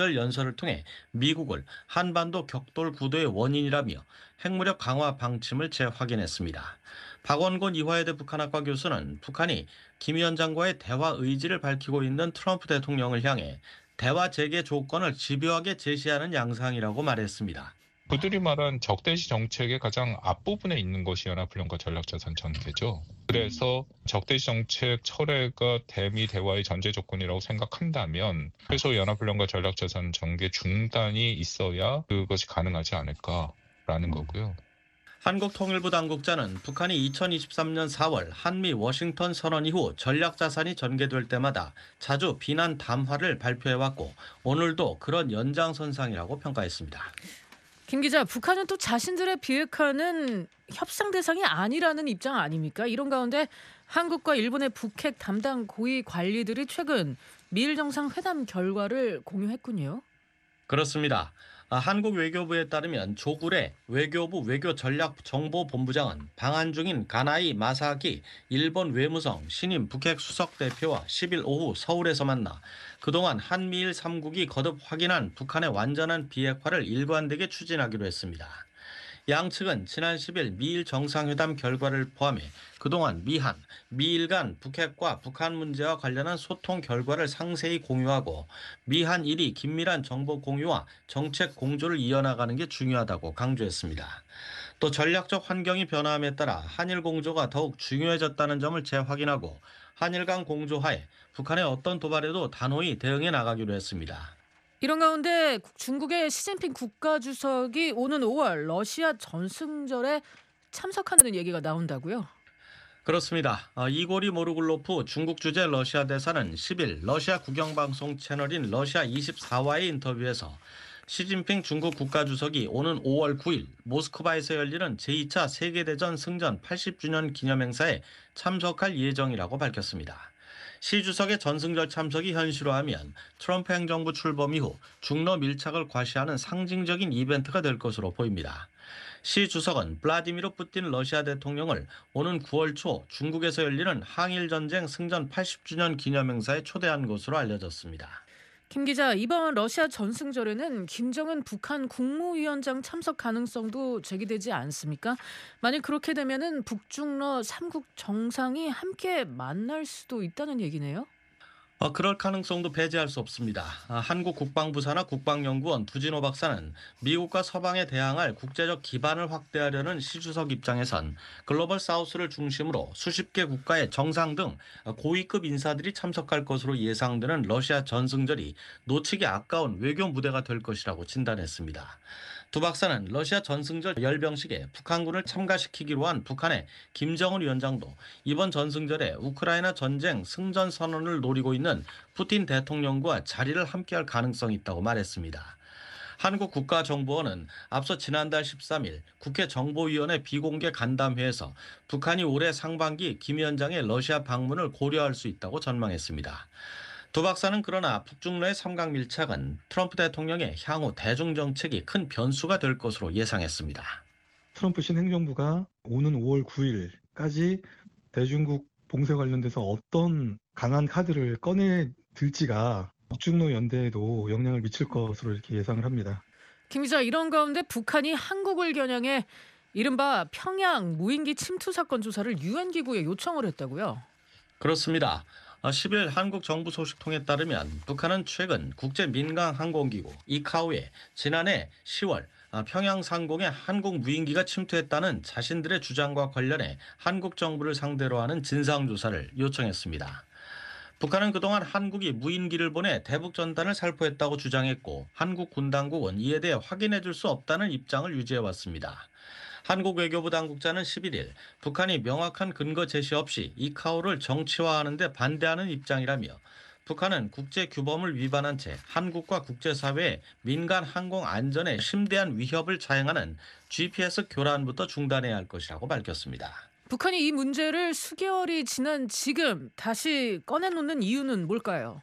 차별 연설을 통해 미국을 한반도 격돌 구도의 원인이라며 핵무력 강화 방침을 재확인했습니다. 박원곤 이화여대 북한학과 교수는 북한이 김 위원장과의 대화 의지를 밝히고 있는 트럼프 대통령을 향해 대화 재개 조건을 집요하게 제시하는 양상이라고 말했습니다. 그들이 말한 적대시 정책의 가장 앞부분에 있는 것이 연합훈련과 전략자산 전개죠. 그래서 적대시 정책 철회가 대미 대화의 전제 조건이라고 생각한다면 최소 연합훈련과 전략자산 전개 중단이 있어야 그것이 가능하지 않을까라는 거고요. 한국통일부 당국자는 북한이 2023년 4월 한미 워싱턴 선언 이후 전략자산이 전개될 때마다 자주 비난 담화를 발표해왔고 오늘도 그런 연장선상이라고 평가했습니다. 김 기자, 북한은 또 자신들의 비핵화는 협상 대상이 아니라는 입장 아닙니까? 이런 가운데 한국과 일본의 북핵 담당 고위 관리들이 최근 미일 정상회담 결과를 공유했군요. 그렇습니다. 한국 외교부에 따르면 조구레 외교부 외교전략정보본부장은 방한 중인 가나이 마사키 일본 외무성 신임 북핵 수석 대표와 10일 오후 서울에서 만나 그동안 한미일 3국이 거듭 확인한 북한의 완전한 비핵화를 일관되게 추진하기로 했습니다. 양측은 지난 10일 미일 정상회담 결과를 포함해 그동안 미일 간 북핵과 북한 문제와 관련한 소통 결과를 상세히 공유하고 미한 일이 긴밀한 정보 공유와 정책 공조를 이어나가는 게 중요하다고 강조했습니다. 또 전략적 환경이 변화함에 따라 한일 공조가 더욱 중요해졌다는 점을 재확인하고 한일 간 공조하에 북한의 어떤 도발에도 단호히 대응해 나가기로 했습니다. 이런 가운데 중국의 시진핑 국가주석이 오는 5월 러시아 전승절에 참석한다는 얘기가 나온다고요? 그렇습니다. 이고리 모르글로프 중국 주재 러시아 대사는 10일 러시아 국영방송 채널인 러시아 24와의 인터뷰에서 시진핑 중국 국가주석이 오는 5월 9일 모스크바에서 열리는 제2차 세계대전 승전 80주년 기념행사에 참석할 예정이라고 밝혔습니다. 시 주석의 전승절 참석이 현실화하면 트럼프 행정부 출범 이후 중러 밀착을 과시하는 상징적인 이벤트가 될 것으로 보입니다. 시 주석은 블라디미르 푸틴 러시아 대통령을 오는 9월 초 중국에서 열리는 항일전쟁 승전 80주년 기념행사에 초대한 것으로 알려졌습니다. 김 기자, 이번 러시아 전승절에는 김정은 북한 국무위원장 참석 가능성도 제기되지 않습니까? 만약 그렇게 되면은 북중러 3국 정상이 함께 만날 수도 있다는 얘기네요. 그럴 가능성도 배제할 수 없습니다. 한국 국방부사나 국방연구원 두진호 박사는 미국과 서방에 대항할 국제적 기반을 확대하려는 시 주석 입장에선 글로벌 사우스를 중심으로 수십 개 국가의 정상 등 고위급 인사들이 참석할 것으로 예상되는 러시아 전승절이 놓치기 아까운 외교 무대가 될 것이라고 진단했습니다. 두 박사는 러시아 전승절 열병식에 북한군을 참가시키기로 한 북한의 김정은 위원장도 이번 전승절에 우크라이나 전쟁 승전 선언을 노리고 있는 푸틴 대통령과 자리를 함께할 가능성이 있다고 말했습니다. 한국 국가정보원은 앞서 지난달 13일 국회 정보위원회 비공개 간담회에서 북한이 올해 상반기 김 위원장의 러시아 방문을 고려할 수 있다고 전망했습니다. 두 박사는 그러나 북중러의 삼각 밀착은 트럼프 대통령의 향후 대중 정책이 큰 변수가 될 것으로 예상했습니다. 트럼프 신행정부가 오는 5월 9일까지 대중국 봉쇄 관련돼서 어떤 강한 카드를 꺼내 들지가 북중러 연대에도 영향을 미칠 것으로 이렇게 예상을 합니다. 김 기자, 이런 가운데 북한이 한국을 겨냥해 이른바 평양 무인기 침투 사건 조사를 유엔 기구에 요청을 했다고요? 그렇습니다. 10일 한국 정부 소식통에 따르면 북한은 최근 국제민간항공기구 이카오에 지난해 10월 평양 상공에 한국 무인기가 침투했다는 자신들의 주장과 관련해 한국 정부를 상대로 하는 진상조사를 요청했습니다. 북한은 그동안 한국이 무인기를 보내 대북 전단을 살포했다고 주장했고 한국 군 당국은 이에 대해 확인해 줄 수 없다는 입장을 유지해 왔습니다. 한국 외교부 당국자는 11일 북한이 명확한 근거 제시 없이 이카오를 정치화하는 데 반대하는 입장이라며 북한은 국제 규범을 위반한 채 한국과 국제사회의 민간 항공 안전에 심대한 위협을 자행하는 GPS 교란부터 중단해야 할 것이라고 밝혔습니다. 북한이 이 문제를 수개월이 지난 지금 다시 꺼내놓는 이유는 뭘까요?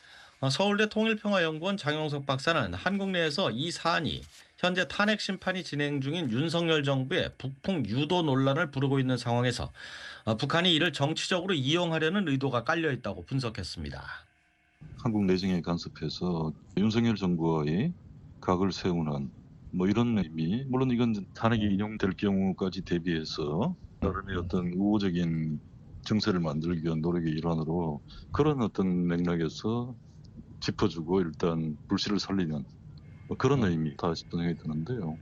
서울대 통일평화연구원 장영석 박사는 한국 내에서 이 사안이 현재 탄핵 심판이 진행 중인 윤석열 정부의 북풍 유도 논란을 부르고 있는 상황에서 북한이 이를 정치적으로 이용하려는 의도가 깔려 있다고 분석했습니다. 한국 내정에 간섭해서 윤석열 정부와의 각을 세우는 뭐 이런 의미, 물론 이건 탄핵이 인용될 경우까지 대비해서 나름의 어떤 우호적인 정세를 만들기 위한 노력의 일환으로 그런 어떤 맥락에서 짚어주고 일단 불씨를 살리는 뭐 그런 의미다 싶은 생각이 드는데요.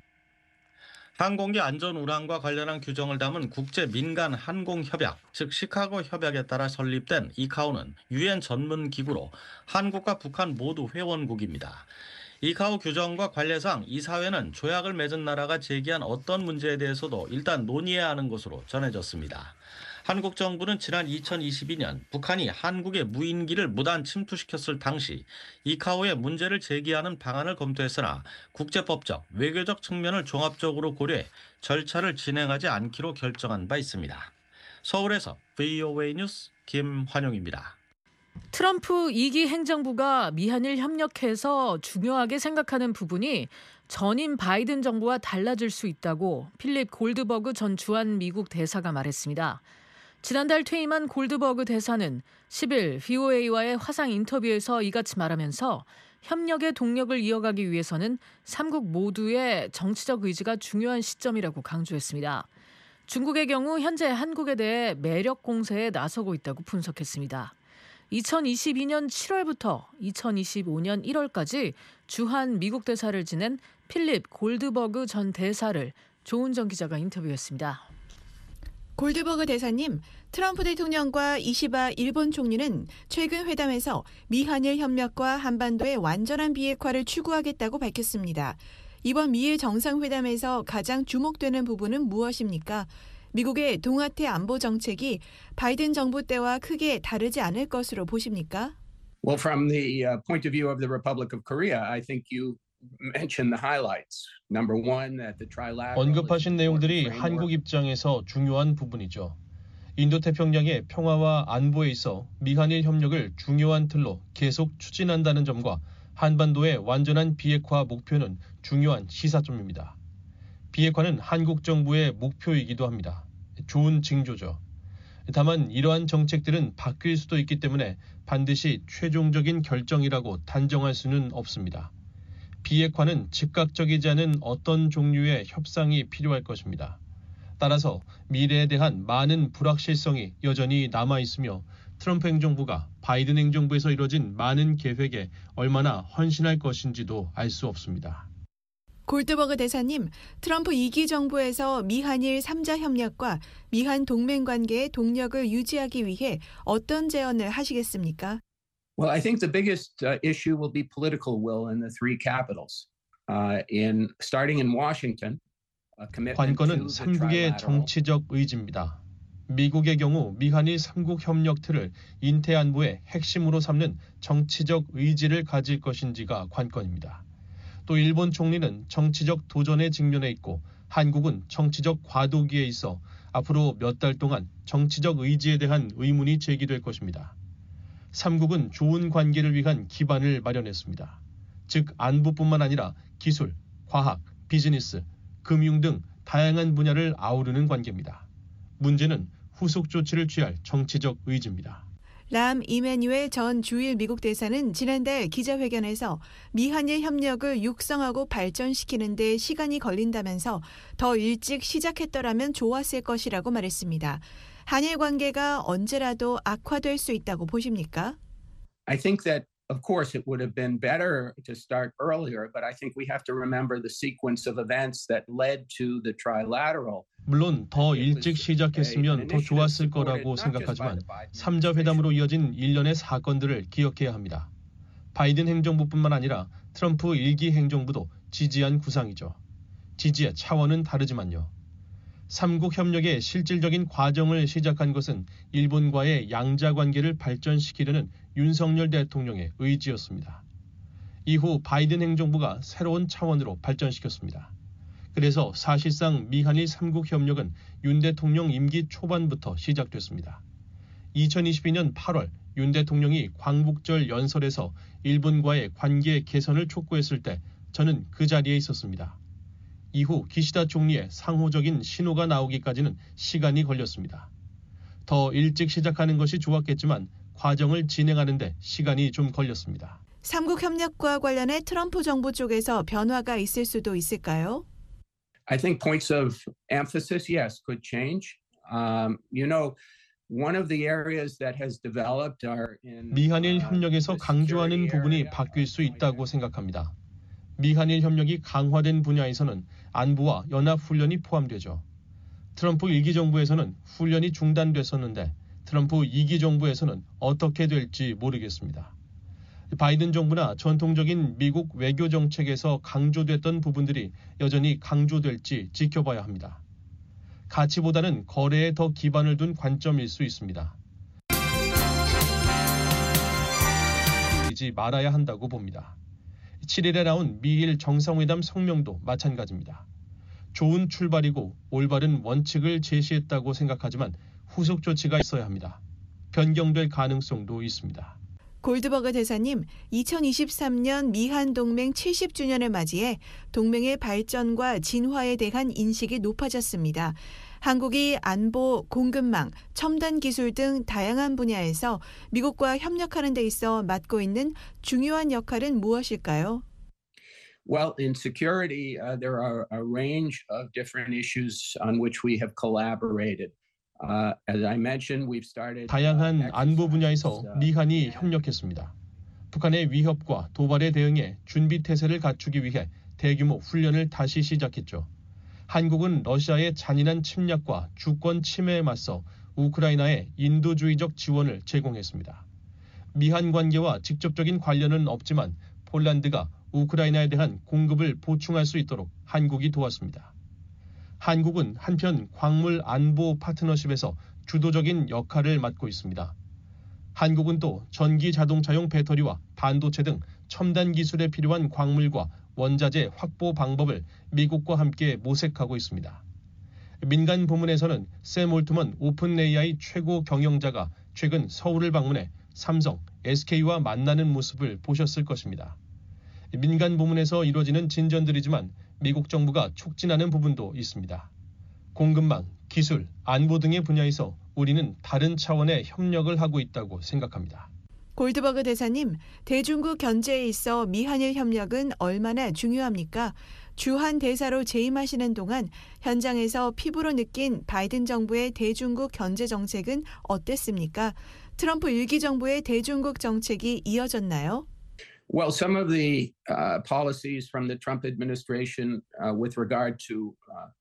항공기 안전 우량과 관련한 규정을 담은 국제 민간 항공 협약, 즉 시카고 협약에 따라 설립된 이카오는 유엔 전문 기구로 한국과 북한 모두 회원국입니다. 이카오 규정과 관례상 이 사회는 조약을 맺은 나라가 제기한 어떤 문제에 대해서도 일단 논의해야 하는 것으로 전해졌습니다. 한국 정부는 지난 2022년 북한이 한국의 무인기를 무단 침투시켰을 당시 이카오에 문제를 제기하는 방안을 검토했으나 국제법적, 외교적 측면을 종합적으로 고려해 절차를 진행하지 않기로 결정한 바 있습니다. 서울에서 VOA 뉴스 김환용입니다. 트럼프 2기 행정부가 미한일 협력해서 중요하게 생각하는 부분이 전임 바이든 정부와 달라질 수 있다고 필립 골드버그 전 주한 미국 대사가 말했습니다. 지난달 퇴임한 골드버그 대사는 10일 VOA와의 화상 인터뷰에서 이같이 말하면서 협력의 동력을 이어가기 위해서는 3국 모두의 정치적 의지가 중요한 시점이라고 강조했습니다. 중국의 경우 현재 한국에 대해 매력 공세에 나서고 있다고 분석했습니다. 2022년 7월부터 2025년 1월까지 주한 미국 대사를 지낸 필립 골드버그 전 대사를 조은정 기자가 인터뷰했습니다. 골드버그 대사님, 트럼프 대통령과 이시바 일본 총리는 최근 회담에서 미한일 협력과 한반도의 완전한 비핵화를 추구하겠다고 밝혔습니다. 이번 미일 정상회담에서 가장 주목되는 부분은 무엇입니까? 미국의 동아태 안보 정책이 바이든 정부 때와 크게 다르지 않을 것으로 보십니까? Well, from the point of view of the Republic of Korea, I think you mentioned the highlights. Number one, that the trilateral. 언급하신 내용들이 한국 입장에서 중요한 부분이죠. 인도태평양의 평화와 안보에 있어 미한일 협력을 중요한 틀로 계속 추진한다는 점과 한반도의 완전한 비핵화 목표는 중요한 시사점입니다. 비핵화는 한국 정부의 목표이기도 합니다. 좋은 징조죠. 다만 이러한 정책들은 바뀔 수도 있기 때문에 반드시 최종적인 결정이라고 단정할 수는 없습니다. 비핵화는 즉각적이지 않은 어떤 종류의 협상이 필요할 것입니다. 따라서 미래에 대한 많은 불확실성이 여전히 남아있으며 트럼프 행정부가 바이든 행정부에서 이뤄진 많은 계획에 얼마나 헌신할 것인지도 알 수 없습니다. 골드버그 대사님, 트럼프 2기 정부에서 미한일 3자 협력과 미한 동맹 관계의 동력을 유지하기 위해 어떤 제언을 하시겠습니까? Well, I think the biggest issue will be political will in the three capitals. Starting in Washington, 관건은 3국의 정치적 의지입니다. 미국의 경우 미한일 3국 협력 틀을 인태안보의 핵심으로 삼는 정치적 의지를 가질 것인지가 관건입니다. 또 일본 총리는 정치적 도전에 직면해 있고 한국은 정치적 과도기에 있어 앞으로 몇 달 동안 정치적 의지에 대한 의문이 제기될 것입니다. 3국은 좋은 관계를 위한 기반을 마련했습니다. 즉 안보뿐만 아니라 기술, 과학, 비즈니스, 금융 등 다양한 분야를 아우르는 관계입니다. 문제는 후속 조치를 취할 정치적 의지입니다. 람 이메뉴엘 전 주일 미국 대사는 지난달 기자회견에서 미한일 협력을 육성하고 발전시키는 데 시간이 걸린다면서 더 일찍 시작했더라면 좋았을 것이라고 말했습니다. 한일 관계가 언제라도 악화될 수 있다고 보십니까? I think that, of course, it would have been better to start earlier, but I think we have to remember the sequence of events that led to the trilateral. 물론 더 일찍 시작했으면 더 좋았을 거라고 생각하지만 3자 회담으로 이어진 일련의 사건들을 기억해야 합니다. 바이든 행정부뿐만 아니라 트럼프 1기 행정부도 지지한 구상이죠. 지지의 차원은 다르지만요. 3국 협력의 실질적인 과정을 시작한 것은 일본과의 양자 관계를 발전시키려는 윤석열 대통령의 의지였습니다. 이후 바이든 행정부가 새로운 차원으로 발전시켰습니다. 그래서 사실상 미한일 3국 협력은 윤 대통령 임기 초반부터 시작됐습니다. 2022년 8월 윤 대통령이 광복절 연설에서 일본과의 관계 개선을 촉구했을 때 저는 그 자리에 있었습니다. 이후 기시다 총리의 상호적인 신호가 나오기까지는 시간이 걸렸습니다. 더 일찍 시작하는 것이 좋았겠지만 과정을 진행하는 데 시간이 좀 걸렸습니다. 삼국 협력과 관련해 트럼프 정부 쪽에서 변화가 있을 수도 있을까요? I think points of emphasis, yes, could change. One of the areas that has developed are in 미한일 협력에서 the 강조하는 security 부분이 area. 바뀔 수 있다고 생각합니다. 미한일 협력이 강화된 분야에서는 안보와 연합훈련이 포함되죠. 트럼프 1기 정부에서는 훈련이 중단됐었는데 트럼프 2기 정부에서는 어떻게 될지 모르겠습니다. 바이든 정부나 전통적인 미국 외교 정책에서 강조됐던 부분들이 여전히 강조될지 지켜봐야 합니다. 가치보다는 거래에 더 기반을 둔 관점일 수 있습니다. 이지 말아야 한다고 봅니다. 7일에 나온 미일 정상회담 성명도 마찬가지입니다. 좋은 출발이고 올바른 원칙을 제시했다고 생각하지만 후속 조치가 있어야 합니다. 변경될 가능성도 있습니다. 골드버그 대사님, 2023년 미한 동맹 70주년을 맞이해 동맹의 발전과 진화에 대한 인식이 높아졌습니다. 한국이 안보, 공급망, 첨단 기술 등 다양한 분야에서 미국과 협력하는 데 있어 맡고 있는 중요한 역할은 무엇일까요? Well, in security, there are a range of different issues on which we have collaborated. As I mentioned, we've started 다양한 안보 분야에서 미한이 협력했습니다. 북한의 위협과 도발에 대응해 준비 태세를 갖추기 위해 대규모 훈련을 다시 시작했죠. 한국은 러시아의 잔인한 침략과 주권 침해에 맞서 우크라이나에 인도주의적 지원을 제공했습니다. 미한 관계와 직접적인 관련은 없지만 폴란드가 우크라이나에 대한 공급을 보충할 수 있도록 한국이 도왔습니다. 한국은 한편 광물 안보 파트너십에서 주도적인 역할을 맡고 있습니다. 한국은 또 전기 자동차용 배터리와 반도체 등 첨단 기술에 필요한 광물과 원자재 확보 방법을 미국과 함께 모색하고 있습니다. 민간 부문에서는 샘 올트먼 오픈 AI 최고 경영자가 최근 서울을 방문해 삼성, SK와 만나는 모습을 보셨을 것입니다. 민간 부문에서 이루어지는 진전들이지만 미국 정부가 촉진하는 부분도 있습니다. 공급망, 기술, 안보 등의 분야에서 우리는 다른 차원의 협력을 하고 있다고 생각합니다. 골드버그 대사님, 대중국 견제에 있어 미한일 협력은 얼마나 중요합니까? 주한 대사로 재임하시는 동안 현장에서 피부로 느낀 바이든 정부의 대중국 견제 정책은 어땠습니까? 트럼프 1기 정부의 대중국 정책이 이어졌나요? Well, some of the policies from the Trump administration with regard to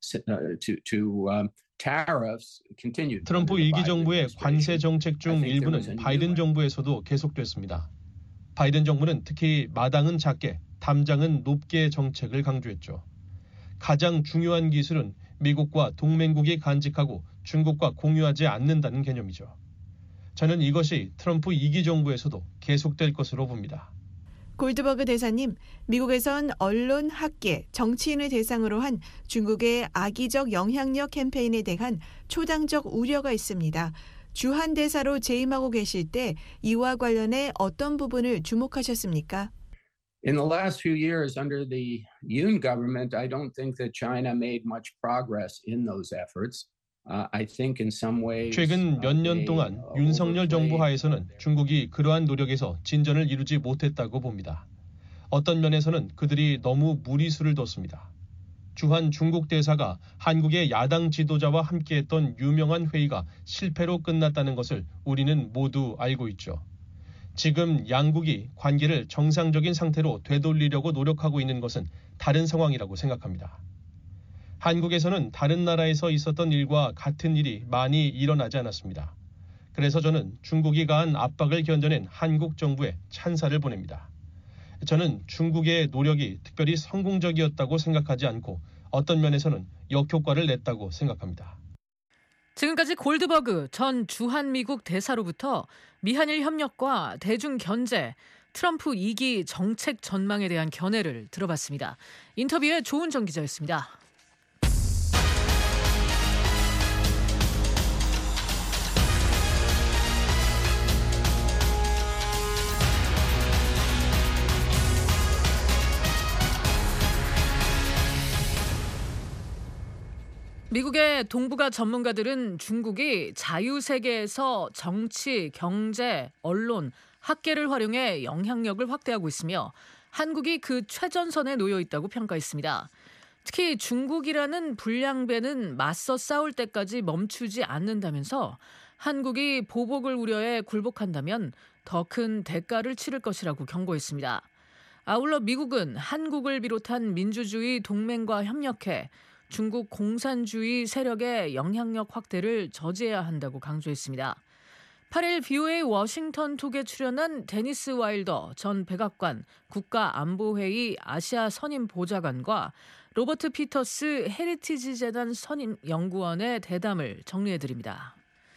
tariffs continued. 트럼프 1기 정부의 관세 정책 중 일부는 바이든 정부에서도 계속됐습니다. 바이든 정부는 특히 마당은 작게, 담장은 높게 정책을 강조했죠. 가장 중요한 기술은 미국과 동맹국이 간직하고 중국과 공유하지 않는다는 개념이죠. 저는 이것이 트럼프 2기 정부에서도 계속될 것으로 봅니다. 골드버그 대사님, 미국에선 언론, 학계, 정치인을 대상으로 한 중국의 악의적 영향력 캠페인에 대한 초당적 우려가 있습니다. 주한 대사로 재임하고 계실 때 이와 관련해 어떤 부분을 주목하셨습니까? In the last few years under the Yoon government, I don't think that China made much progress in those efforts. I think in some ways 최근 몇 년 동안 윤석열 정부 하에서는 중국이 그러한 노력에서 진전을 이루지 못했다고 봅니다. 어떤 면에서는 그들이 너무 무리수를 뒀습니다. 주한 중국 대사가 한국의 야당 지도자와 함께했던 유명한 회의가 실패로 끝났다는 것을 우리는 모두 알고 있죠. 지금 양국이 관계를 정상적인 상태로 되돌리려고 노력하고 있는 것은 다른 상황이라고 생각합니다. 한국에서는 다른 나라에서 있었던 일과 같은 일이 많이 일어나지 않았습니다. 그래서 저는 중국이 가한 압박을 견뎌낸 한국 정부에 찬사를 보냅니다. 저는 중국의 노력이 특별히 성공적이었다고 생각하지 않고 어떤 면에서는 역효과를 냈다고 생각합니다. 지금까지 골드버그 전 주한미국 대사로부터 미한일 협력과 대중 견제, 트럼프 2기 정책 전망에 대한 견해를 들어봤습니다. 인터뷰에 조은정 기자였습니다. 미국의 동북아 전문가들은 중국이 자유세계에서 정치, 경제, 언론, 학계를 활용해 영향력을 확대하고 있으며 한국이 그 최전선에 놓여 있다고 평가했습니다. 특히 중국이라는 불량배는 맞서 싸울 때까지 멈추지 않는다면서 한국이 보복을 우려해 굴복한다면 더 큰 대가를 치를 것이라고 경고했습니다. 아울러 미국은 한국을 비롯한 민주주의 동맹과 협력해 중국 공산주의 세력의 영향력 확대를 저지해야 한다고 강조했습니다. 8일 VOA 워싱턴 톡에 출연한 데니스 와일더 전 백악관 국가안보회의 아시아 선임 보좌관과 로버트 피터스 헤리티지 재단 선임 연구원의 대담을 정리해드립니다.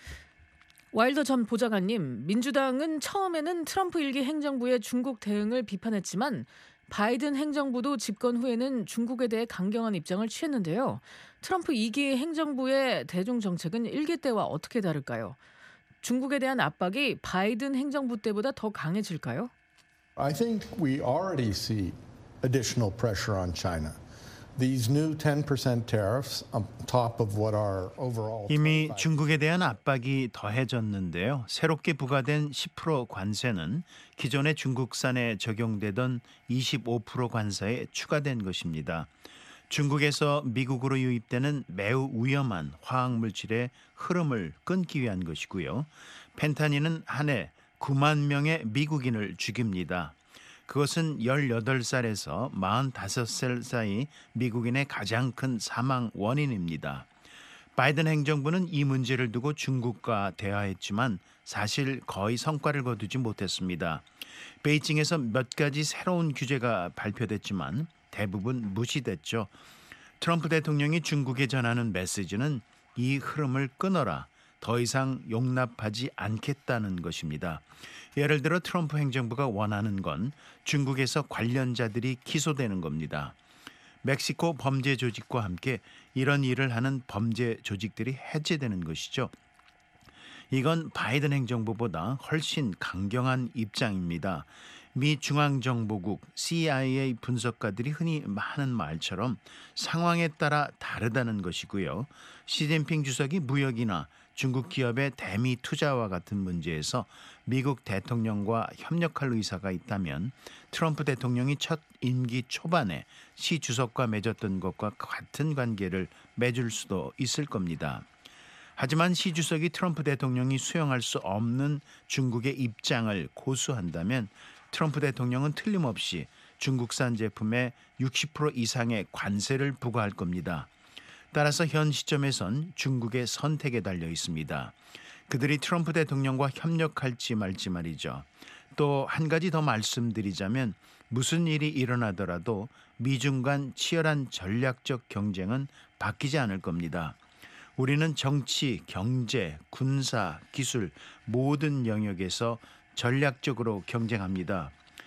와일더 전 보좌관님, 민주당은 처음에는 트럼프 일기 행정부의 중국 대응을 비판했지만 바이든 행정부도 집권 후에는 중국에 대해 강경한 입장을 취했는데요. 트럼프 2기 행정부의 대중 정책은 1기 때와 어떻게 다를까요? 중국에 대한 압박이 바이든 행정부 때보다 더 강해질까요? I think we already see additional pressure on China. These new 10% tariffs on top of what are overall 이미 중국에 대한 압박이 더해졌는데요. 새롭게 부과된 10% 관세는 기존의 중국산에 적용되던 25% 관세에 추가된 것입니다. 중국에서 미국으로 유입되는 매우 위험한 화학물질의 흐름을 끊기 위한 것이고요. 펜타닐은 한 해 9만 명의 미국인을 죽입니다. 그것은 18살에서 45살 사이 미국인의 가장 큰 사망 원인입니다. 바이든 행정부는 이 문제를 두고 중국과 대화했지만 사실 거의 성과를 거두지 못했습니다. 베이징에서 몇 가지 새로운 규제가 발표됐지만 대부분 무시됐죠. 트럼프 대통령이 중국에 전하는 메시지는 이 흐름을 끊어라, 더 이상 용납하지 않겠다는 것입니다. 예를 들어 트럼프 행정부가 원하는 건 중국에서 관련자들이 기소되는 겁니다. 멕시코 범죄 조직과 함께 이런 일을 하는 범죄 조직들이 해체되는 것이죠. 이건 바이든 행정부보다 훨씬 강경한 입장입니다. 미 중앙정보국 CIA 분석가들이 흔히 하는 말처럼 상황에 따라 다르다는 것이고요. 시진핑 주석이 무역이나 중국 기업의 대미 투자와 같은 문제에서 미국 대통령과 협력할 의사가 있다면 트럼프 대통령이 첫 임기 초반에 시 주석과 맺었던 것과 같은 관계를 맺을 수도 있을 겁니다. 하지만 시 주석이 트럼프 대통령이 수용할 수 없는 중국의 입장을 고수한다면 트럼프 대통령은 틀림없이 중국산 제품에 60% 이상의 관세를 부과할 겁니다. 따라서 현 시점에선 중국의 선택에 달려 있습니다. 그들이 트럼프 대통령과 협력할지 말지 말이죠. 또 한 가지 더 말씀드리자면 무슨 일이 일어나더라도 미중 간 치열한 전략적 경쟁은 바뀌지 않을 겁니다. 우리는 정치, 경제, 군사, 기술 모든 영역에서 전략적으로 경쟁합니다.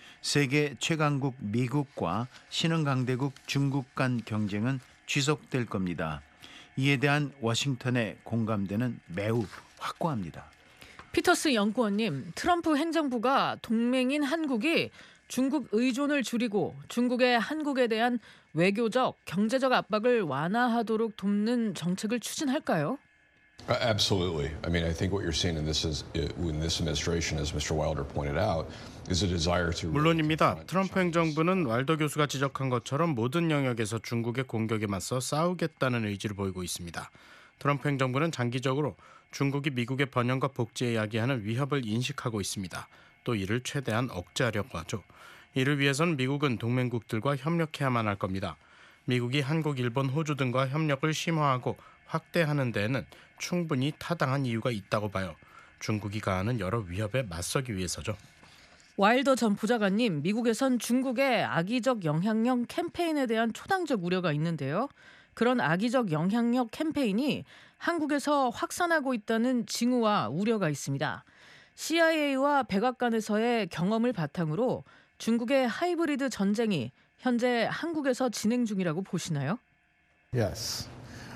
세계 최강국 미국과 신흥강대국 중국 간 경쟁은 지속될 겁니다. 이에 대한 워싱턴의 공감대는 매우 확고합니다. 피터스 연구원님, 트럼프 행정부가 동맹인 한국이 중국 의존을 줄이고 중국의 한국에 대한 외교적, 경제적 압박을 완화하도록 돕는 정책을 추진할까요? Absolutely. I mean, I think what you're seeing in this administration, as Mr. Wilder pointed out, is a desire to. 물론입니다. 트럼프 행정부는 왈더 교수가 지적한 것처럼 모든 영역에서 중국의 공격에 맞서 싸우겠다는 의지를 보이고 있습니다. 트럼프 행정부는 장기적으로 중국이 미국의 번영과 복지에 야기하는 위협을 인식하고 있습니다. 또 이를 최대한 억제하려고 하죠. 이를 위해서는 미국은 동맹국들과 협력해야만 할 겁니다. 미국이 한국, 일본, 호주 등과 협력을 심화하고 확대하는 데에는 충분히 타당한 이유가 있다고 봐요. 중국이 가하는 여러 위협에 맞서기 위해서죠. 와일더 전 부장관님, 미국에선 중국의 악의적 영향력 캠페인에 대한 초당적 우려가 있는데요. 그런 악의적 영향력 캠페인이 한국에서 확산하고 있다는 징후와 우려가 있습니다. CIA와 백악관에서의 경험을 바탕으로 중국의 하이브리드 전쟁이 현재 한국에서 진행 중이라고 보시나요? Yes.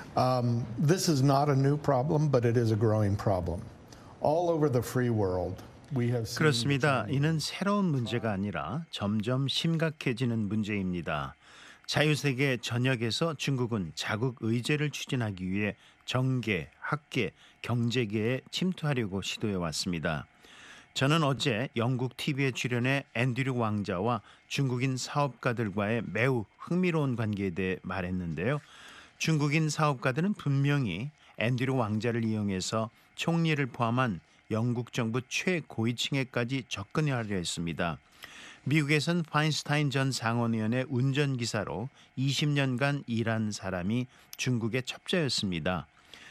This is not a new problem, but it is a growing problem. All over the free world, we have seen. 그렇습니다. 이는 새로운 문제가 아니라 점점 심각해지는 문제입니다. 자유세계 전역에서 중국은 자국 의제를 추진하기 위해 정계, 학계, 경제계에 침투하려고 시도해 왔습니다. 저는 어제 영국 TV에 출연해 앤드류 왕자와 중국인 사업가들과의 매우 흥미로운 관계에 대해 말했는데요. 중국인 사업가들은 분명히 앤드류 왕자를 이용해서 총리를 포함한 영국 정부 최고위층에까지 접근하려 했습니다. 미국에선 파인스타인 전 상원의원의 운전기사로 20년간 일한 사람이 중국의 첩자였습니다.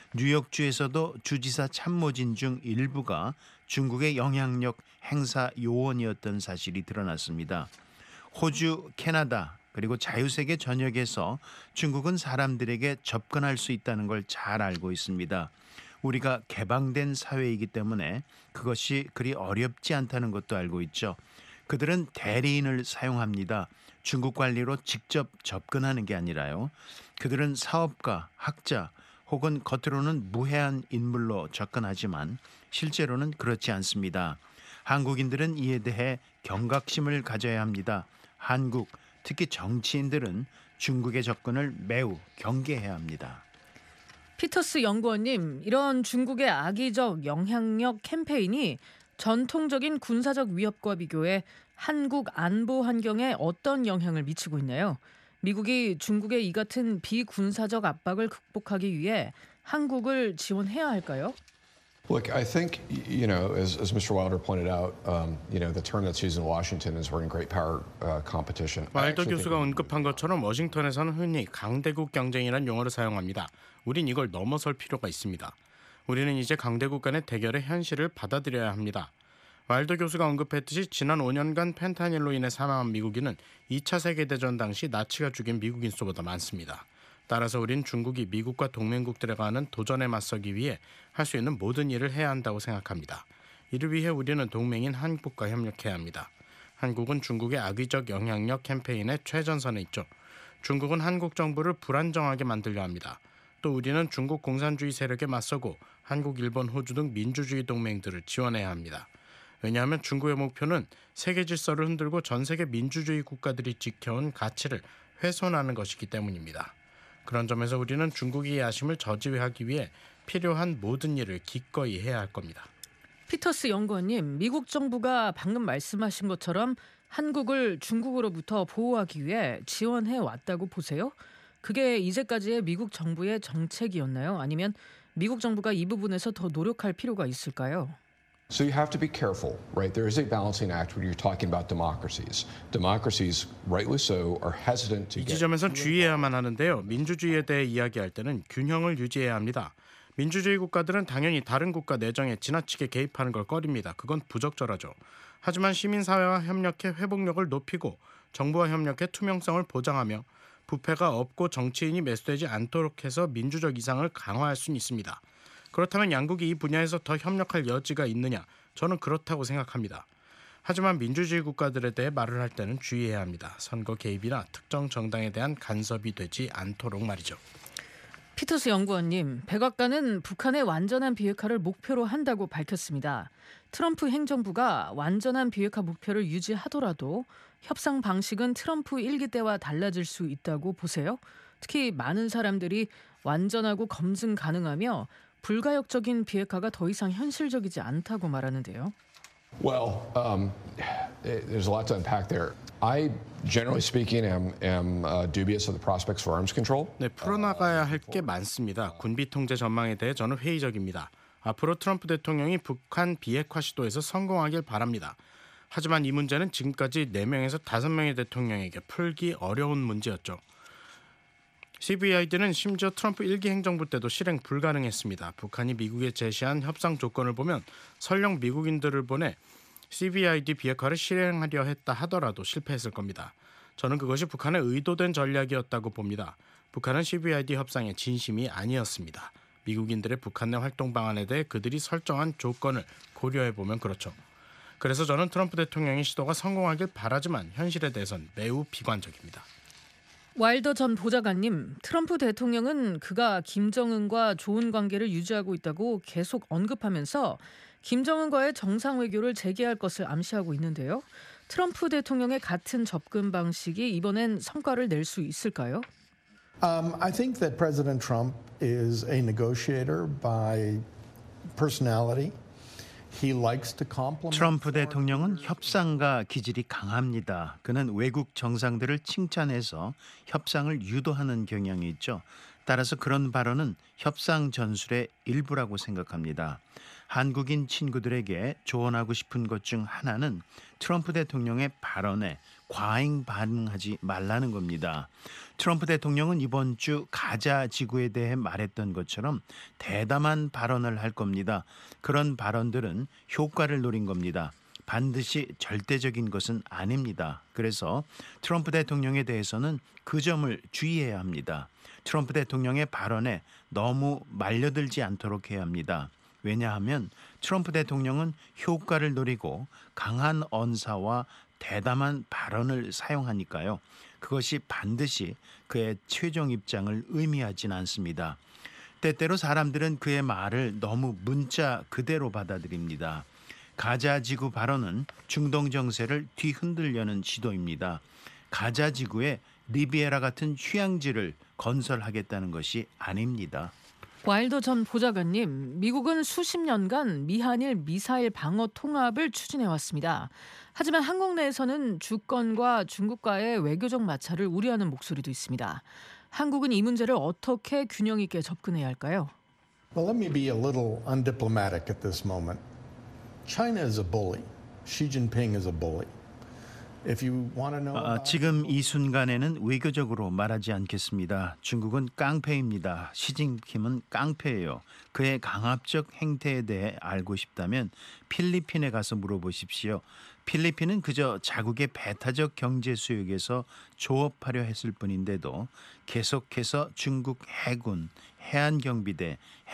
뉴욕주에서도 주지사 참모진 중 일부가 중국의 영향력 행사 요원이었던 사실이 드러났습니다. 호주, 캐나다 그리고 자유세계 전역에서 중국은 사람들에게 접근할 수 있다는 걸 잘 알고 있습니다. 우리가 개방된 사회이기 때문에 그것이 그리 어렵지 않다는 것도 알고 있죠. 그들은 대리인을 사용합니다. 중국 관리로 직접 접근하는 게 아니라요. 그들은 사업가, 학자 혹은 겉으로는 무해한 인물로 접근하지만 실제로는 그렇지 않습니다. 한국인들은 이에 대해 경각심을 가져야 합니다. 한국, 특히 정치인들은 중국의 접근을 매우 경계해야 합니다. 피터스 연구원님, 이런 중국의 악의적 영향력 캠페인이 전통적인 군사적 위협과 비교해 한국 안보 환경에 어떤 영향을 미치고 있나요? 미국이 중국의 이 같은 비군사적 압박을 극복하기 위해 한국을 지원해야 할까요? Look, I think, as Mr. Wilder pointed out, the term that's used in Washington is we're in great power competition. 와일더 교수가 언급한 것처럼 워싱턴에서는 흔히 강대국 경쟁이라는 용어를 사용합니다. 우린 이걸 넘어설 필요가 있습니다. 우리는 이제 강대국 간의 대결의 현실을 받아들여야 합니다. 와일더 교수가 언급했듯이 지난 5년간 펜타닐로 인해 사망한 미국인은 2차 세계대전 당시 나치가 죽인 미국인 수보다 많습니다. 따라서 우린 중국이 미국과 동맹국들과 하는 도전에 맞서기 위해 할 수 있는 모든 일을 해야 한다고 생각합니다. 이를 위해 우리는 동맹인 한국과 협력해야 합니다. 한국은 중국의 악의적 영향력 캠페인의 최전선에 있죠. 중국은 한국 정부를 불안정하게 만들려 합니다. 또 우리는 중국 공산주의 세력에 맞서고 한국, 일본, 호주 등 민주주의 동맹들을 지원해야 합니다. 왜냐하면 중국의 목표는 세계 질서를 흔들고 전 세계 민주주의 국가들이 지켜온 가치를 훼손하는 것이기 때문입니다. 그런 점에서 우리는 중국의 야심을 저지하기 위해 필요한 모든 일을 기꺼이 해야 할 겁니다. 피터스 연구원님, 미국 정부가 방금 말씀하신 것처럼 한국을 중국으로부터 보호하기 위해 지원해 왔다고 보세요? 그게 이제까지의 미국 정부의 정책이었나요? 아니면 미국 정부가 이 부분에서 더 노력할 필요가 있을까요? So you have to be careful, right? There is a balancing act when you're talking about democracies. Democracies, rightly so, are hesitant to 이 get... 지점에선 주의해야만 하는데요. 민주주의에 대해 이야기할 때는 균형을 유지해야 합니다. 민주주의 국가들은 당연히 다른 국가 내정에 지나치게 개입하는 걸 꺼립니다. 그건 부적절하죠. 하지만 시민사회와 협력해 회복력을 높이고 정부와 협력해 투명성을 보장하며 부패가 없고 정치인이 매수되지 않도록 해서 민주적 이상을 강화할 수는 있습니다. 그렇다면 양국이 이 분야에서 더 협력할 여지가 있느냐? 저는 그렇다고 생각합니다. 하지만 민주주의 국가들에 대해 말을 할 때는 주의해야 합니다. 선거 개입이나 특정 정당에 대한 간섭이 되지 않도록 말이죠. 피터스 연구원님, 백악관은 북한의 완전한 비핵화를 목표로 한다고 밝혔습니다. 트럼프 행정부가 완전한 비핵화 목표를 유지하더라도 협상 방식은 트럼프 1기 때와 달라질 수 있다고 보세요? 특히 많은 사람들이 완전하고 검증 가능하며 불가역적인 비핵화가 더 이상 현실적이지 않다고 말하는데요. Well, there's a lot to unpack there. I, generally speaking, am dubious of the prospects for arms control. 네, 풀어나가야 할 게 많습니다. 군비 통제 전망에 대해 저는 회의적입니다. 앞으로 트럼프 대통령이 북한 비핵화 시도에서 성공하길 바랍니다. 하지만 이 문제는 지금까지 4명에서 5명의 대통령에게 풀기 어려운 문제였죠. CVID는 심지어 트럼프 1기 행정부 때도 실행 불가능했습니다. 북한이 미국에 제시한 협상 조건을 보면 설령 미국인들을 보내 CVID 비핵화를 실행하려 했다 하더라도 실패했을 겁니다. 저는 그것이 북한의 의도된 전략이었다고 봅니다. 북한은 CVID 협상의 진심이 아니었습니다. 미국인들의 북한 내 활동 방안에 대해 그들이 설정한 조건을 고려해보면 그렇죠. 그래서 저는 트럼프 대통령의 시도가 성공하길 바라지만 현실에 대해선 매우 비관적입니다. 와일더 전 보좌관님, 트럼프 대통령은 그가 김정은과 좋은 관계를 유지하고 있다고 계속 언급하면서 김정은과의 정상외교를 재개할 것을 암시하고 있는데요. 트럼프 대통령의 같은 접근 방식이 이번엔 성과를 낼 수 있을까요? I think that President Trump is a negotiator by personality. He likes to compliment. 트럼프 대통령은 협상가 기질이 강합니다. 그는 외국 정상들을 칭찬해서 협상을 유도하는 경향이 있죠. 따라서 그런 발언은 협상 전술의 일부라고 생각합니다. 한국인 친구들에게 조언하고 싶은 것 중 하나는 트럼프 대통령의 발언에 과잉 반응하지 말라는 겁니다. 트럼프 대통령은 이번 주 가자 지구에 대해 말했던 것처럼 대담한 발언을 할 겁니다. 그런 발언들은 효과를 노린 겁니다. 반드시 절대적인 것은 아닙니다. 그래서 트럼프 대통령에 대해서는 그 점을 주의해야 합니다. 트럼프 대통령의 발언에 너무 말려들지 않도록 해야 합니다. 왜냐하면 트럼프 대통령은 효과를 노리고 강한 언사와 대담한 발언을 사용하니까요. 그것이 반드시 그의 최종 입장을 의미하진 않습니다. 때때로 사람들은 그의 말을 너무 문자 그대로 받아들입니다. 가자 지구 발언은 중동 정세를 뒤흔들려는 시도입니다. 가자 지구에 리비에라 같은 휴양지를 건설하겠다는 것이 아닙니다. 와일더 전 보좌관님, 미국은 수십 년간 미한일 미사일 방어 통합을 추진해왔습니다. 하지만 한국 내에서는 주권과 중국과의 외교적 마찰을 우려하는 목소리도 있습니다. 한국은 이 문제를 어떻게 균형 있게 접근해야 할까요? Well, let me be a little undiplomatic at this moment. China is a bully. Xi Jinping is a bully. If you want to know about 지금 이 순간에는 외교적으로 말하지 않겠습니다. 중국은 깡패입니다. 시진핑은 깡패예요. 그의 강압적 행태에 대해 알고 싶다면 필리핀에 가서 물어보십시오. 필리핀은 그저 자국의 배타적 경제 수역에서 조업하려 했을 뿐인데도 계속해서 중국 해군, 해안경비대,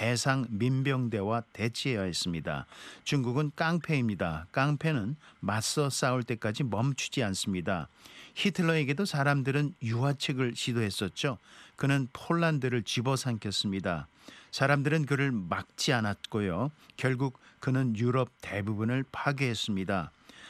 해상민병대와 대치해야 했습니다. 중국은 깡패입니다. 깡패는 맞서 싸울 때까지 멈추지 않습니다. 히틀러에게도 사람들은 유화책을 시도했었죠. 그는 폴란드를 집어삼켰습니다. 사람들은 그를 막지 않았고요. 결국 그는 유럽 대부분을 파괴했습니다.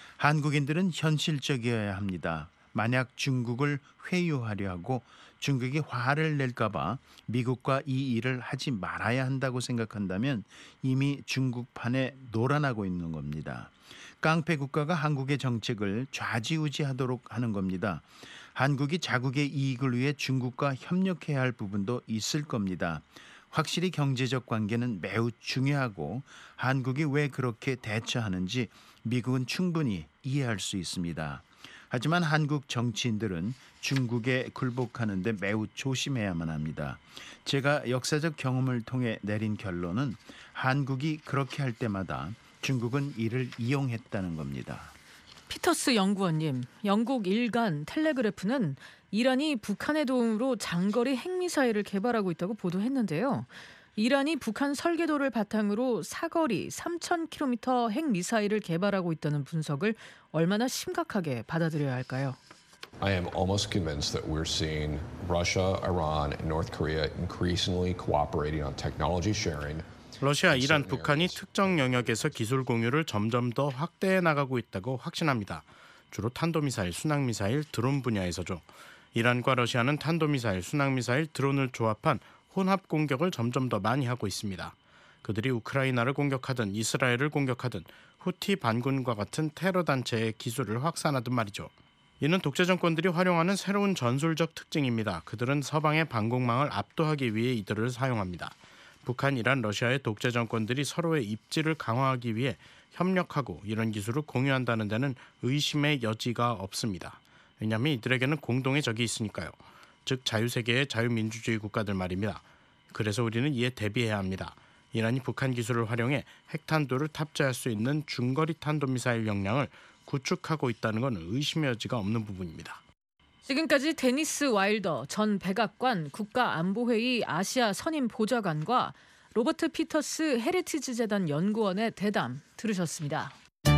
한국인들은 현실적이어야 합니다. 만약 중국을 회유하려 하고 중국이 화를 낼까 봐 미국과 이 일을 하지 말아야 한다고 생각한다면 이미 중국판에 놀아나고 있는 겁니다. 깡패 국가가 한국의 정책을 좌지우지하도록 하는 겁니다. 한국이 자국의 이익을 위해 중국과 협력해야 할 부분도 있을 겁니다. 확실히 경제적 관계는 매우 중요하고 한국이 왜 그렇게 대처하는지 미국은 충분히 이해할 수 있습니다. 하지만 한국 정치인들은 중국에 굴복하는 데 매우 조심해야만 합니다. 제가 역사적 경험을 통해 내린 결론은 한국이 그렇게 할 때마다 중국은 이를 이용했다는 겁니다. 피터스 연구원님, 영국 일간 텔레그래프는 이란이 북한의 도움으로 장거리 핵미사일을 개발하고 있다고 보도했는데요. 이란이 북한 설계도를 바탕으로 사거리 3,000km 핵미사일을 개발하고 있다는 분석을 얼마나 심각하게 받아들여야 할까요? I am almost convinced that we're seeing Russia, Iran, and North Korea increasingly cooperating on technology sharing. 러시아, 이란, 북한이 특정 영역에서 기술 공유를 점점 더 확대해 나가고 있다고 확신합니다. 주로 탄도미사일, 순항미사일, 드론 분야에서죠. 이란과 러시아는 탄도미사일, 순항미사일, 드론을 조합한 혼합 공격을 점점 더 많이 하고 있습니다. 그들이 우크라이나를 공격하든 이스라엘을 공격하든 후티 반군과 같은 테러 단체의 기술을 확산하든 말이죠. 이는 독재 정권들이 활용하는 새로운 전술적 특징입니다. 그들은 서방의 방공망을 압도하기 위해 이들을 사용합니다. 북한, 이란, 러시아의 독재 정권들이 서로의 입지를 강화하기 위해 협력하고 이런 기술을 공유한다는 데는 의심의 여지가 없습니다. 왜냐하면 이들에게는 공동의 적이 있으니까요. 즉 자유세계의 자유민주주의 국가들 말입니다. 그래서 우리는 이에 대비해야 합니다. 이란이 북한 기술을 활용해 핵탄두를 탑재할 수 있는 중거리 탄도미사일 역량을 구축하고 있다는 건 의심의 여지가 없는 부분입니다. 지금까지 데니스 와일더 전 백악관 국가안보회의 아시아 선임 보좌관과 로버트 피터스 헤리티지 재단 연구원의 대담 들으셨습니다.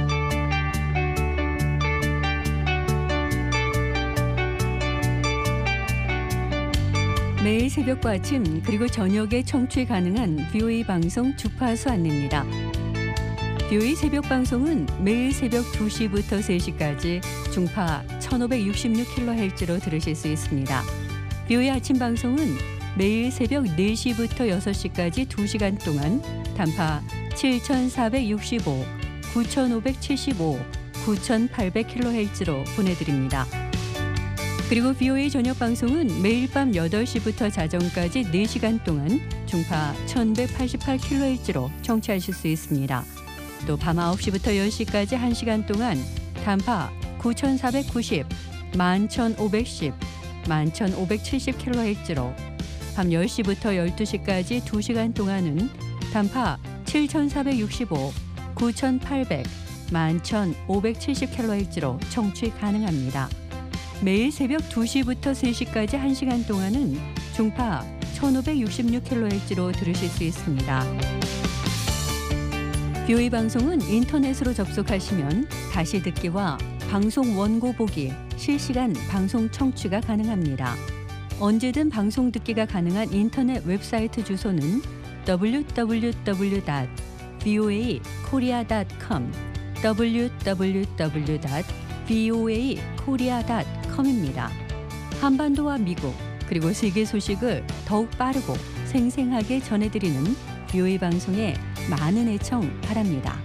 매일 새벽과 아침 그리고 저녁에 청취 가능한 VOA 방송 주파수 안내입니다. VOA 새벽 방송은 매일 새벽 2시부터 3시까지 중파 1566kHz로 들으실 수 있습니다. VOA 아침 방송은 매일 새벽 4시부터 6시까지 2시간 동안 단파 7465, 9575, 9800kHz로 보내드립니다. 그리고 VOA 저녁 방송은 매일 밤 8시부터 자정까지 4시간 동안 중파 1188kHz로 청취하실 수 있습니다. 또 밤 9시부터 10시까지 1시간 동안 단파 9490, 11510, 11570kHz로 밤 10시부터 12시까지 2시간 동안은 단파 7465, 9800, 11570kHz로 청취 가능합니다. 매일 새벽 2시부터 3시까지 1시간 동안은 중파 1566kHz로 들으실 수 있습니다. VOA 방송은 인터넷으로 접속하시면 다시 듣기와 방송 원고 보기, 실시간 방송 청취가 가능합니다. 언제든 방송 듣기가 가능한 인터넷 웹사이트 주소는 www.voakorea.com, www.voakorea.com입니다. 한반도와 미국 그리고 세계 소식을 더욱 빠르고 생생하게 전해드리는 VOA 방송에 많은 애청 바랍니다.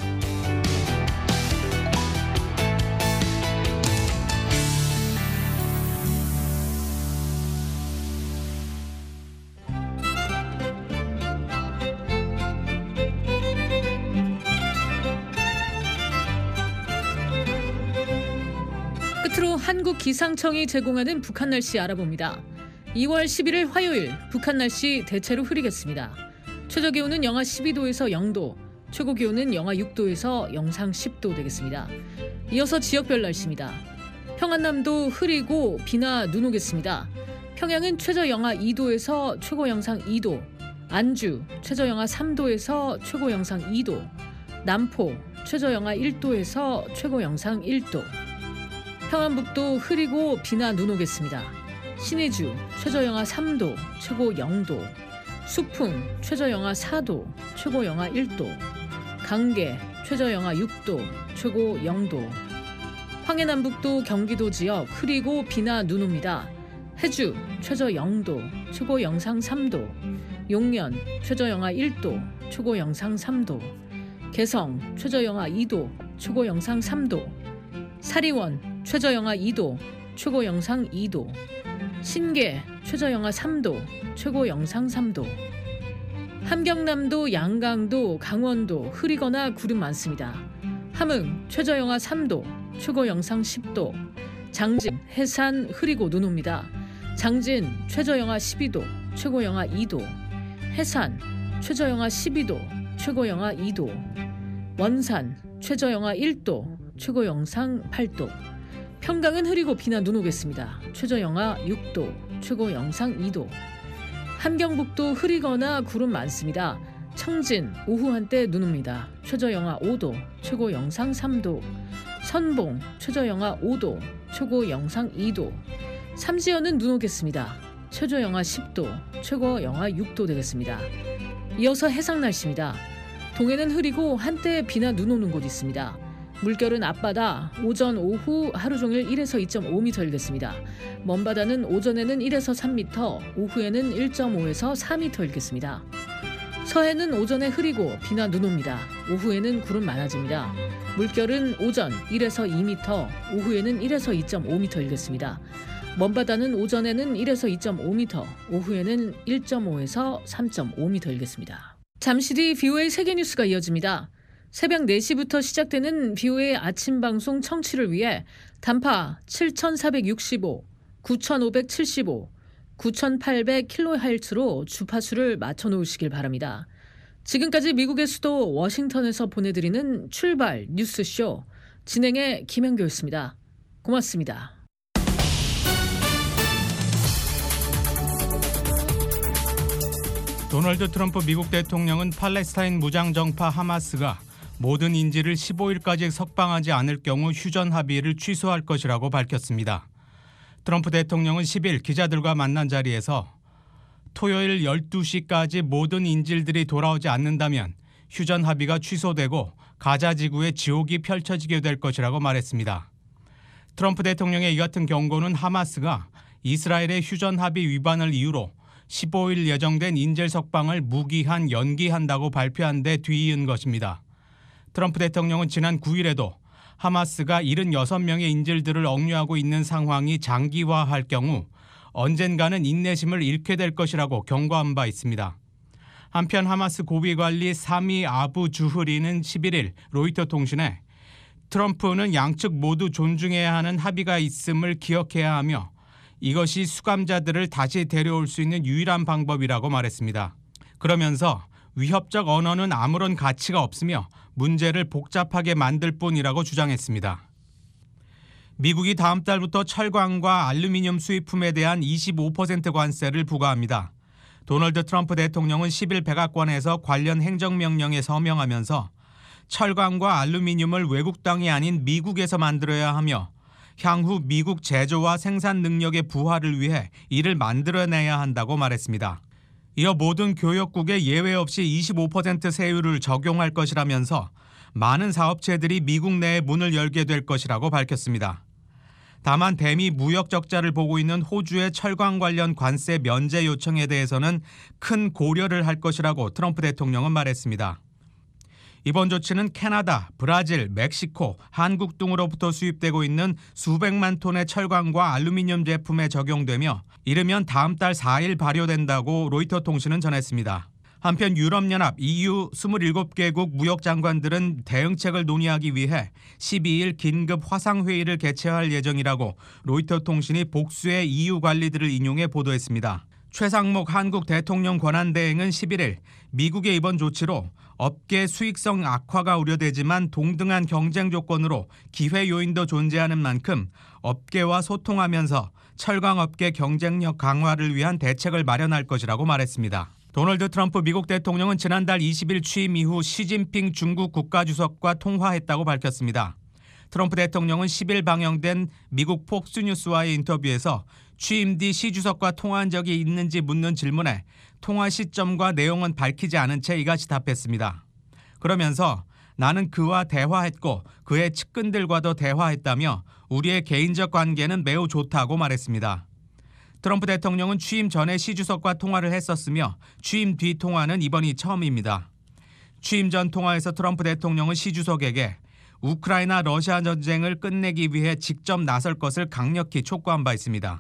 끝으로 한국기상청이 제공하는 북한 날씨 알아봅니다. 2월 11일 화요일 북한 날씨 대체로 흐리겠습니다. 최저 기온은 영하 12도에서 0도, 최고 기온은 영하 6도에서 영상 10도 되겠습니다. 이어서 지역별 날씨입니다. 평안남도 흐리고 비나 눈 오겠습니다. 평양은 최저 영하 2도에서 최고 영상 2도, 안주 최저 영하 3도에서 최고 영상 2도, 남포 최저 영하 1도에서 최고 영상 1도, 평안북도 흐리고 비나 눈 오겠습니다. 신의주 최저 영하 3도, 최고 0도, 수풍 최저 영하 4도, 최고 영하 1도, 강계 최저 영하 6도, 최고 0도, 황해남북도 경기도 지역 흐리고 비나 눈 옵니다. 해주 최저 0도, 최고 영상 3도, 용면 최저 영하 1도, 최고 영상 3도, 개성 최저 영하 2도, 최고 영상 3도, 사리원 최저 영하 2도, 최고 영상 2도, 신계 최저 영하 3도, 최고 영상 3도, 함경남도, 양강도, 강원도 흐리거나 구름 많습니다. 함흥 최저 영하 3도, 최고 영상 10도, 장진, 해산 흐리고 눈 옵니다. 장진 최저 영하 12도, 최고 영하 2도, 해산 최저 영하 12도, 최고 영하 2도, 원산 최저 영하 1도, 최고 영상 8도, 평강은 흐리고 비나 눈 오겠습니다. 최저 영하 6도, 최고 영상 2도, 함경북도 흐리거나 구름 많습니다. 청진 오후 한때 눈 옵니다. 최저 영하 5도, 최고 영상 3도, 선봉 최저 영하 5도, 최고 영상 2도, 삼지연은 눈 오겠습니다. 최저 영하 10도, 최고 영하 6도 되겠습니다. 이어서 해상 날씨입니다. 동해는 흐리고 한때 비나 눈 오는 곳 있습니다. 물결은 앞바다 오전 오후 하루 종일 1에서 2.5m 일겠습니다. 먼바다는 오전에는 1에서 3m, 오후에는 1.5에서 4m 일겠습니다. 서해는 오전에 흐리고 비나 눈 옵니다. 오후에는 구름 많아집니다. 물결은 오전 1에서 2m, 오후에는 1에서 2.5m 일겠습니다. 먼바다는 오전에는 1에서 2.5m, 오후에는 1.5에서 3.5m 일겠습니다. 잠시 뒤 VOA 세계뉴스가 이어집니다. 새벽 4시부터 시작되는 VOA 아침 방송 청취를 위해 단파 7465, 9575, 9800kHz로 주파수를 맞춰놓으시길 바랍니다. 지금까지 미국의 수도 워싱턴에서 보내드리는 출발 뉴스쇼 진행의 김현교였습니다. 고맙습니다. 도널드 트럼프 미국 대통령은 팔레스타인 무장정파 하마스가 모든 인질을 15일까지 석방하지 않을 경우 휴전 합의를 취소할 것이라고 밝혔습니다. 트럼프 대통령은 10일 기자들과 만난 자리에서 토요일 12시까지 모든 인질들이 돌아오지 않는다면 휴전 합의가 취소되고 가자 지구의 지옥이 펼쳐지게 될 것이라고 말했습니다. 트럼프 대통령의 이 같은 경고는 하마스가 이스라엘의 휴전 합의 위반을 이유로 15일 예정된 인질 석방을 무기한 연기한다고 발표한 데 뒤이은 것입니다. 트럼프 대통령은 지난 9일에도 하마스가 76명의 인질들을 억류하고 있는 상황이 장기화할 경우 언젠가는 인내심을 잃게 될 것이라고 경고한 바 있습니다. 한편 하마스 고위관리 사미 아부 주흐리는 11일 로이터 통신에 트럼프는 양측 모두 존중해야 하는 합의가 있음을 기억해야 하며 이것이 수감자들을 다시 데려올 수 있는 유일한 방법이라고 말했습니다. 그러면서 위협적 언어는 아무런 가치가 없으며 문제를 복잡하게 만들 뿐이라고 주장했습니다. 미국이 다음 달부터 철광과 알루미늄 수입품에 대한 25% 관세를 부과합니다. 도널드 트럼프 대통령은 10일 백악관에서 관련 행정명령에 서명하면서 철광과 알루미늄을 외국 땅이 아닌 미국에서 만들어야 하며 향후 미국 제조와 생산 능력의 부활을 위해 이를 만들어내야 한다고 말했습니다. 이어 모든 교역국에 예외 없이 25% 세율을 적용할 것이라면서 많은 사업체들이 미국 내에 문을 열게 될 것이라고 밝혔습니다. 다만 대미 무역 적자를 보고 있는 호주의 철강 관련 관세 면제 요청에 대해서는 큰 고려를 할 것이라고 트럼프 대통령은 말했습니다. 이번 조치는 캐나다, 브라질, 멕시코, 한국 등으로부터 수입되고 있는 수백만 톤의 철광과 알루미늄 제품에 적용되며 이르면 다음 달 4일 발효된다고 로이터 통신은 전했습니다. 한편 유럽연합 EU 27개국 무역장관들은 대응책을 논의하기 위해 12일 긴급 화상회의를 개최할 예정이라고 로이터 통신이 복수의 EU 관리들을 인용해 보도했습니다. 최상목 한국 대통령 권한대행은 11일 미국의 이번 조치로 업계 수익성 악화가 우려되지만 동등한 경쟁 조건으로 기회 요인도 존재하는 만큼 업계와 소통하면서 철강업계 경쟁력 강화를 위한 대책을 마련할 것이라고 말했습니다. 도널드 트럼프 미국 대통령은 지난달 20일 취임 이후 시진핑 중국 국가주석과 통화했다고 밝혔습니다. 트럼프 대통령은 10일 방영된 미국 폭스뉴스와의 인터뷰에서 취임 뒤 시 주석과 통화한 적이 있는지 묻는 질문에 통화 시점과 내용은 밝히지 않은 채 이같이 답했습니다. 그러면서 나는 그와 대화했고 그의 측근들과도 대화했다며 우리의 개인적 관계는 매우 좋다고 말했습니다. 트럼프 대통령은 취임 전에 시 주석과 통화를 했었으며 취임 뒤 통화는 이번이 처음입니다. 취임 전 통화에서 트럼프 대통령은 시 주석에게 우크라이나 러시아 전쟁을 끝내기 위해 직접 나설 것을 강력히 촉구한 바 있습니다.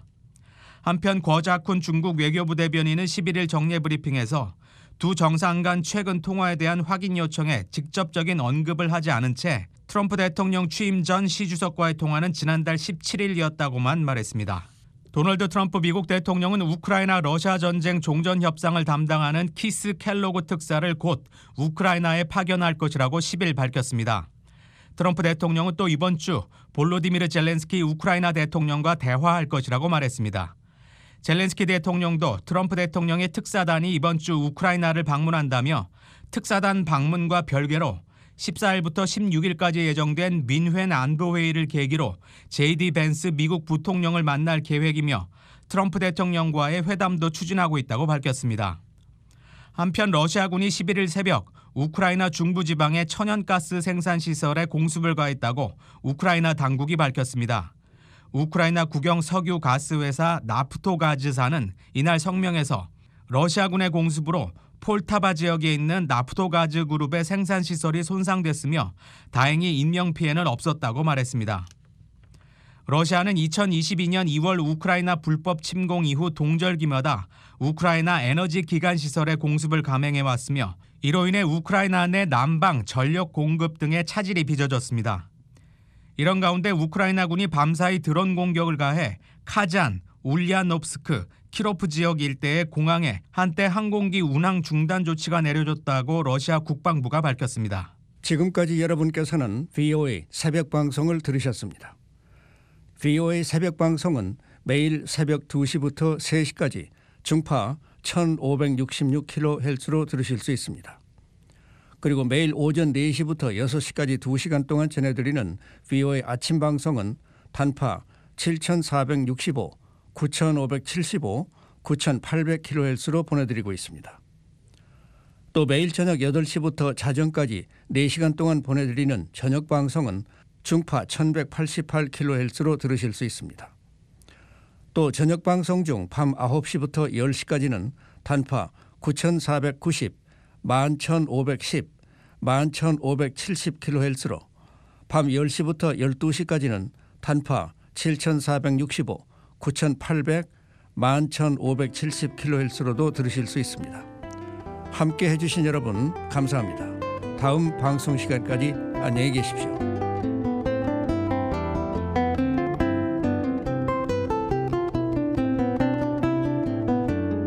한편 거자쿤 중국 외교부 대변인은 11일 정례 브리핑에서 두 정상 간 최근 통화에 대한 확인 요청에 직접적인 언급을 하지 않은 채 트럼프 대통령 취임 전 시 주석과의 통화는 지난달 17일이었다고만 말했습니다. 도널드 트럼프 미국 대통령은 우크라이나 러시아 전쟁 종전 협상을 담당하는 키스 켈로그 특사를 곧 우크라이나에 파견할 것이라고 10일 밝혔습니다. 트럼프 대통령은 또 이번 주 볼로디미르 젤렌스키 우크라이나 대통령과 대화할 것이라고 말했습니다. 젤렌스키 대통령도 트럼프 대통령의 특사단이 이번 주 우크라이나를 방문한다며 특사단 방문과 별개로 14일부터 16일까지 예정된 민회 안보회의를 계기로 JD 벤스 미국 부통령을 만날 계획이며 트럼프 대통령과의 회담도 추진하고 있다고 밝혔습니다. 한편 러시아군이 11일 새벽 우크라이나 중부지방의 천연가스 생산시설에 공습을 가했다고 우크라이나 당국이 밝혔습니다. 우크라이나 국영 석유 가스 회사 나프토가즈사는 이날 성명에서 러시아군의 공습으로 폴타바 지역에 있는 나프토가즈 그룹의 생산시설이 손상됐으며 다행히 인명피해는 없었다고 말했습니다. 러시아는 2022년 2월 우크라이나 불법 침공 이후 동절기마다 우크라이나 에너지 기관 시설에 공습을 감행해왔으며 이로 인해 우크라이나 내 난방, 전력 공급 등의 차질이 빚어졌습니다. 이런 가운데 우크라이나군이 밤사이 드론 공격을 가해 카잔, 울야노프스크, 키로프 지역 일대의 공항에 한때 항공기 운항 중단 조치가 내려졌다고 러시아 국방부가 밝혔습니다. 지금까지 여러분께서는 VOA 새벽 방송을 들으셨습니다. VOA 새벽 방송은 매일 새벽 2시부터 3시까지 중파 1566kHz로 들으실 수 있습니다. 그리고 매일 오전 4시부터 6시까지 2시간 동안 전해드리는 VOA 아침 방송은 단파 7465, 9575, 9800kHz로 보내드리고 있습니다. 또 매일 저녁 8시부터 자정까지 4시간 동안 보내드리는 저녁 방송은 중파 1188kHz로 들으실 수 있습니다. 또 저녁 방송 중 밤 9시부터 10시까지는 단파 9490, 11510, 11570kHz로 밤 10시부터 12시까지는 단파 7465, 9800, 11570kHz로도 들으실 수 있습니다. 함께 해주신 여러분 감사합니다. 다음 방송 시간까지 안녕히 계십시오.